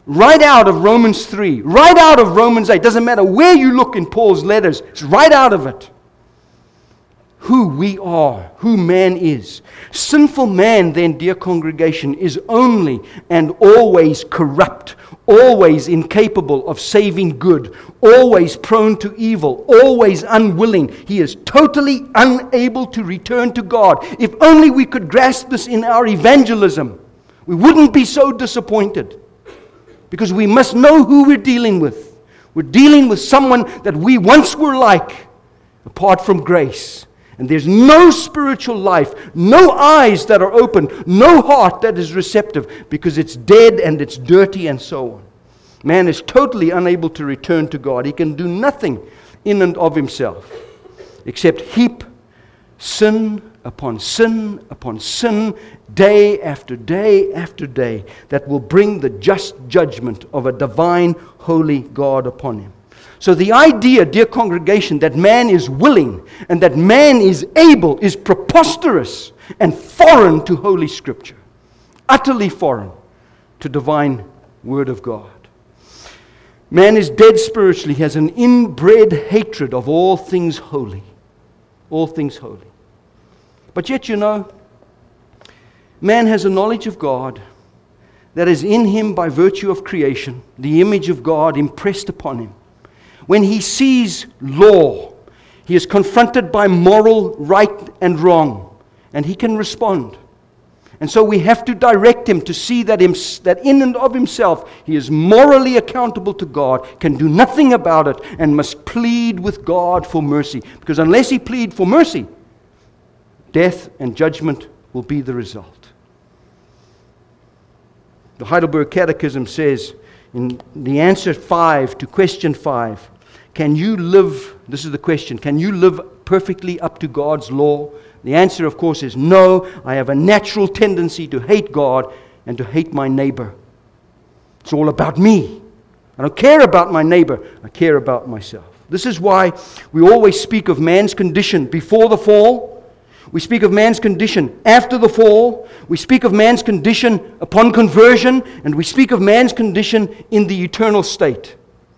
right out of Romans three, right out of Romans eight. Doesn't matter where you look in Paul's letters, it's right out of it. Who we are, who man is. Sinful man, then, dear congregation, is only and always corrupt, always incapable of saving good, always prone to evil, always unwilling. He is totally unable to return to God. If only we could grasp this in our evangelism, we wouldn't be so disappointed. Because we must know who we're dealing with. We're dealing with someone that we once were like, apart from grace. And there's no spiritual life, no eyes that are open, no heart that is receptive, because it's dead and it's dirty and so on. Man is totally unable to return to God. He can do nothing in and of himself except heap sin upon sin upon sin, day after day after day, that will bring the just judgment of a divine, holy God upon him. So the idea, dear congregation, that man is willing and that man is able is preposterous and foreign to Holy Scripture. Utterly foreign to divine Word of God. Man is dead spiritually, has an inbred hatred of all things holy. All things holy. But yet, you know, man has a knowledge of God that is in him by virtue of creation, the image of God impressed upon him. When he sees law, he is confronted by moral right and wrong, and he can respond. And so we have to direct him to see that, him, that in and of himself he is morally accountable to God, can do nothing about it, and must plead with God for mercy. Because unless he plead for mercy, death and judgment will be the result. The Heidelberg Catechism says in the answer five to question five, can you live, this is the question, can you live perfectly up to God's law? The answer, of course, is no. I have a natural tendency to hate God and to hate my neighbor. It's all about me. I don't care about my neighbor. I care about myself. This is why we always speak of man's condition before the fall. We speak of man's condition after the fall. We speak of man's condition upon conversion. And we speak of man's condition in the eternal state.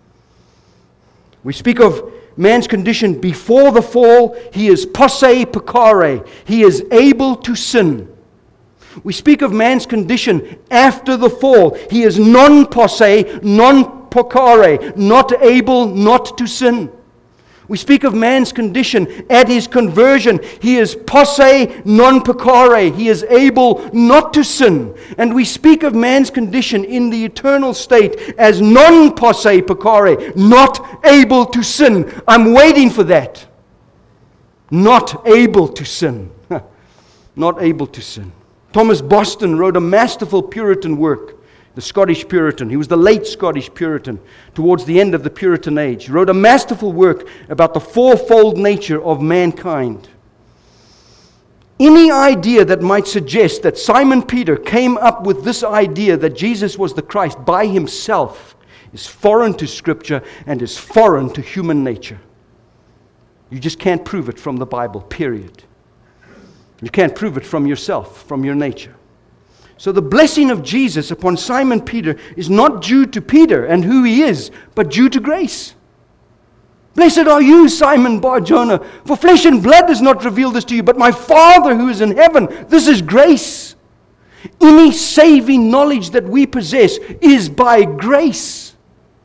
We speak of man's condition before the fall. He is posse peccare. He is able to sin. We speak of man's condition after the fall. He is non-posse, non-peccare, not able not to sin. We speak of man's condition at his conversion. He is posse non peccare. He is able not to sin. And we speak of man's condition in the eternal state as non posse peccare, not able to sin. I'm waiting for that. Not able to sin. Not able to sin. Thomas Boston wrote a masterful Puritan work. The Scottish Puritan. He was the late Scottish Puritan towards the end of the Puritan age. He wrote a masterful work about the fourfold nature of mankind. Any idea that might suggest that Simon Peter came up with this idea that Jesus was the Christ by himself is foreign to Scripture and is foreign to human nature. You just can't prove it from the Bible, period. You can't prove it from yourself, from your nature. So the blessing of Jesus upon Simon Peter is not due to Peter and who he is, but due to grace. Blessed are you, Simon Bar-Jonah, for flesh and blood has not revealed this to you, but my Father who is in heaven. This is grace. Any saving knowledge that we possess is by grace.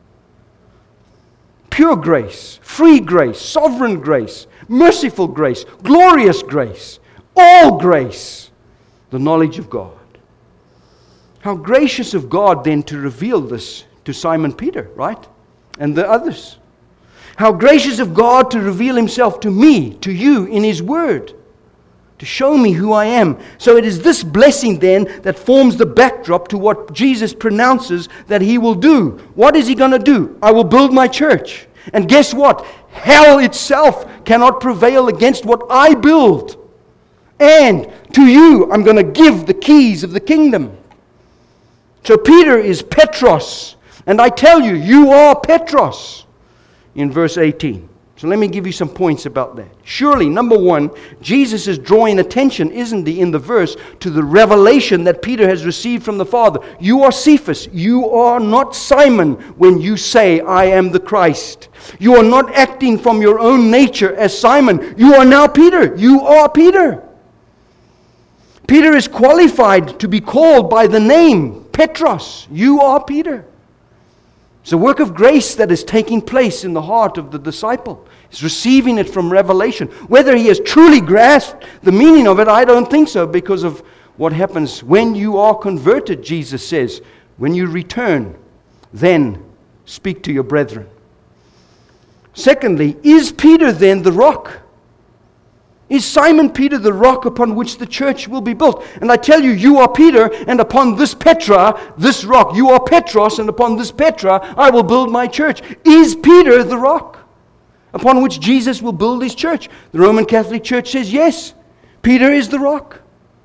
Pure grace, free grace, sovereign grace, merciful grace, glorious grace, all grace, the knowledge of God. How gracious of God then to reveal this to Simon Peter, right? And the others. How gracious of God to reveal himself to me, to you in his word. To show me who I am. So it is this blessing then that forms the backdrop to what Jesus pronounces that he will do. What is he going to do? I will build my church. And guess what? Hell itself cannot prevail against what I build. And to you I'm going to give the keys of the kingdom. So Peter is Petros, and I tell you, you are Petros, in verse eighteen. So let me give you some points about that. Surely, number one, Jesus is drawing attention, isn't he, in the verse, to the revelation that Peter has received from the Father. You are Cephas. You are not Simon when you say, I am the Christ. You are not acting from your own nature as Simon. You are now Peter. You are Peter. Peter is qualified to be called by the name Petros. You are Peter. It's a work of grace that is taking place in the heart of the disciple. He's receiving it from revelation. Whether he has truly grasped the meaning of it, I don't think so, because of what happens when you are converted, Jesus says. When you return, then speak to your brethren. Secondly, is Peter then the rock? Is Simon Peter the rock upon which the church will be built? And I tell you, you are Peter, and upon this Petra, this rock, you are Petros, and upon this Petra, I will build my church. Is Peter the rock upon which Jesus will build his church? The Roman Catholic Church says, yes, Peter is the rock.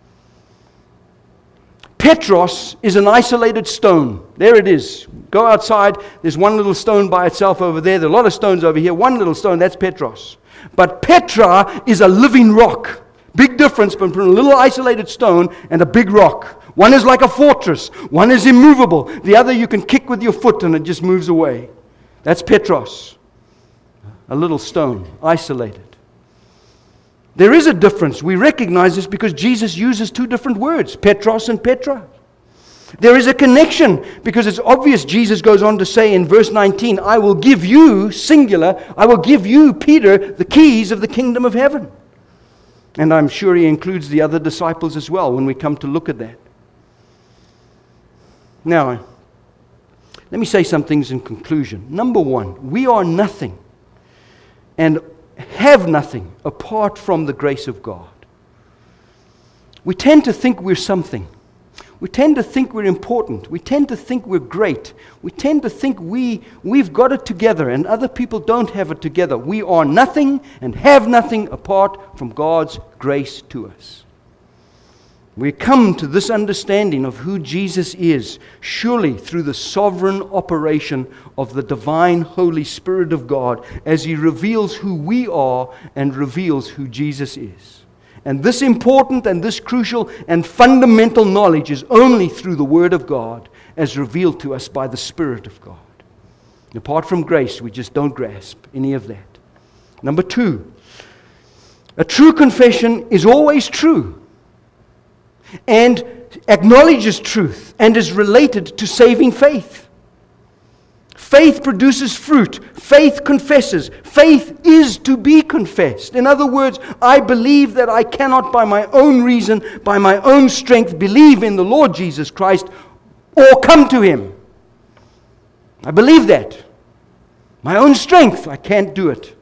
Petros is an isolated stone. There it is. Go outside. There's one little stone by itself over there. There are a lot of stones over here. One little stone, that's Petros. But Petra is a living rock. Big difference between a little isolated stone and a big rock. One is like a fortress. One is immovable. The other you can kick with your foot and it just moves away. That's Petros. A little stone, isolated. There is a difference. We recognize this because Jesus uses two different words, Petros and Petra. There is a connection because it's obvious. Jesus goes on to say in verse nineteen, I will give you, singular, I will give you, Peter, the keys of the kingdom of heaven. And I'm sure he includes the other disciples as well when we come to look at that. Now, let me say some things in conclusion. Number one, we are nothing and have nothing apart from the grace of God. We tend to think we're something. We tend to think we're important. We tend to think we're great. We tend to think we, we've got it together and other people don't have it together. We are nothing and have nothing apart from God's grace to us. We come to this understanding of who Jesus is, surely through the sovereign operation of the divine Holy Spirit of God as He reveals who we are and reveals who Jesus is. And this important and this crucial and fundamental knowledge is only through the Word of God as revealed to us by the Spirit of God. Apart from grace, we just don't grasp any of that. Number two, a true confession is always true and acknowledges truth and is related to saving faith. Faith produces fruit. Faith confesses. Faith is to be confessed. In other words, I believe that I cannot by my own reason, by my own strength, believe in the Lord Jesus Christ or come to Him. I believe that. My own strength, I can't do it.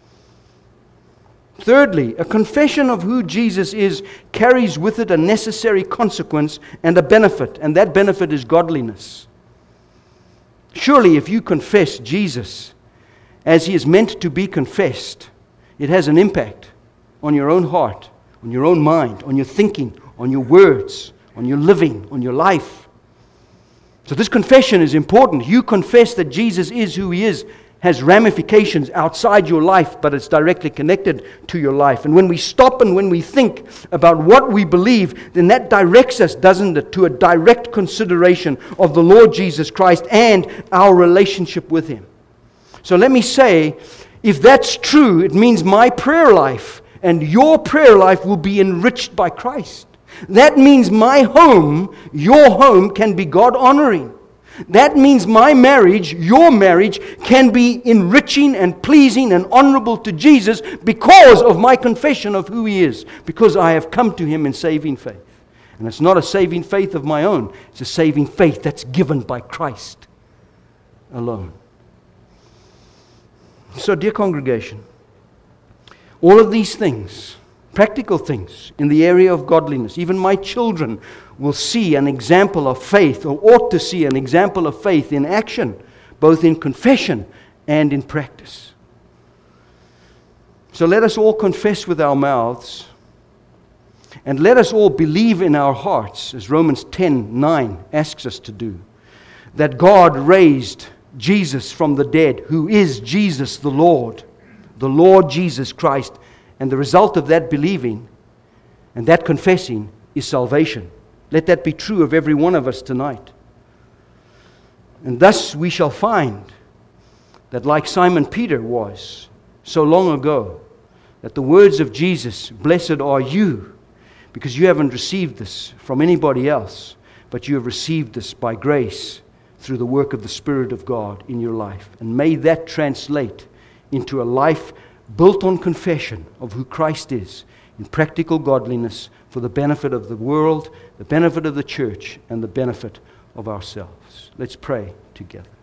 Thirdly, a confession of who Jesus is carries with it a necessary consequence and a benefit, and that benefit is godliness. Surely if you confess Jesus as He is meant to be confessed, it has an impact on your own heart, on your own mind, on your thinking, on your words, on your living, on your life. So this confession is important. You confess that Jesus is who He is, has ramifications outside your life, but it's directly connected to your life. And when we stop and when we think about what we believe, then that directs us, doesn't it, to a direct consideration of the Lord Jesus Christ and our relationship with Him. So let me say, if that's true, it means my prayer life and your prayer life will be enriched by Christ. That means my home, your home, can be God-honoring. That means my marriage, your marriage, can be enriching and pleasing and honorable to Jesus because of my confession of who He is, because I have come to Him in saving faith. And it's not a saving faith of my own, it's a saving faith that's given by Christ alone. So, dear congregation, all of these things, practical things in the area of godliness, even my children will see an example of faith, or ought to see an example of faith in action, both in confession and in practice. So let us all confess with our mouths, and let us all believe in our hearts, as Romans ten nine asks us to do, that God raised Jesus from the dead, who is Jesus the Lord, the Lord Jesus Christ. And the result of that believing and that confessing is salvation. Let that be true of every one of us tonight. And thus we shall find that, like Simon Peter was so long ago, that the words of Jesus, "Blessed are you," because you haven't received this from anybody else, but you have received this by grace through the work of the Spirit of God in your life. And may that translate into a life built on confession of who Christ is, in practical godliness for the benefit of the world, the benefit of the church, and the benefit of ourselves. Let's pray together.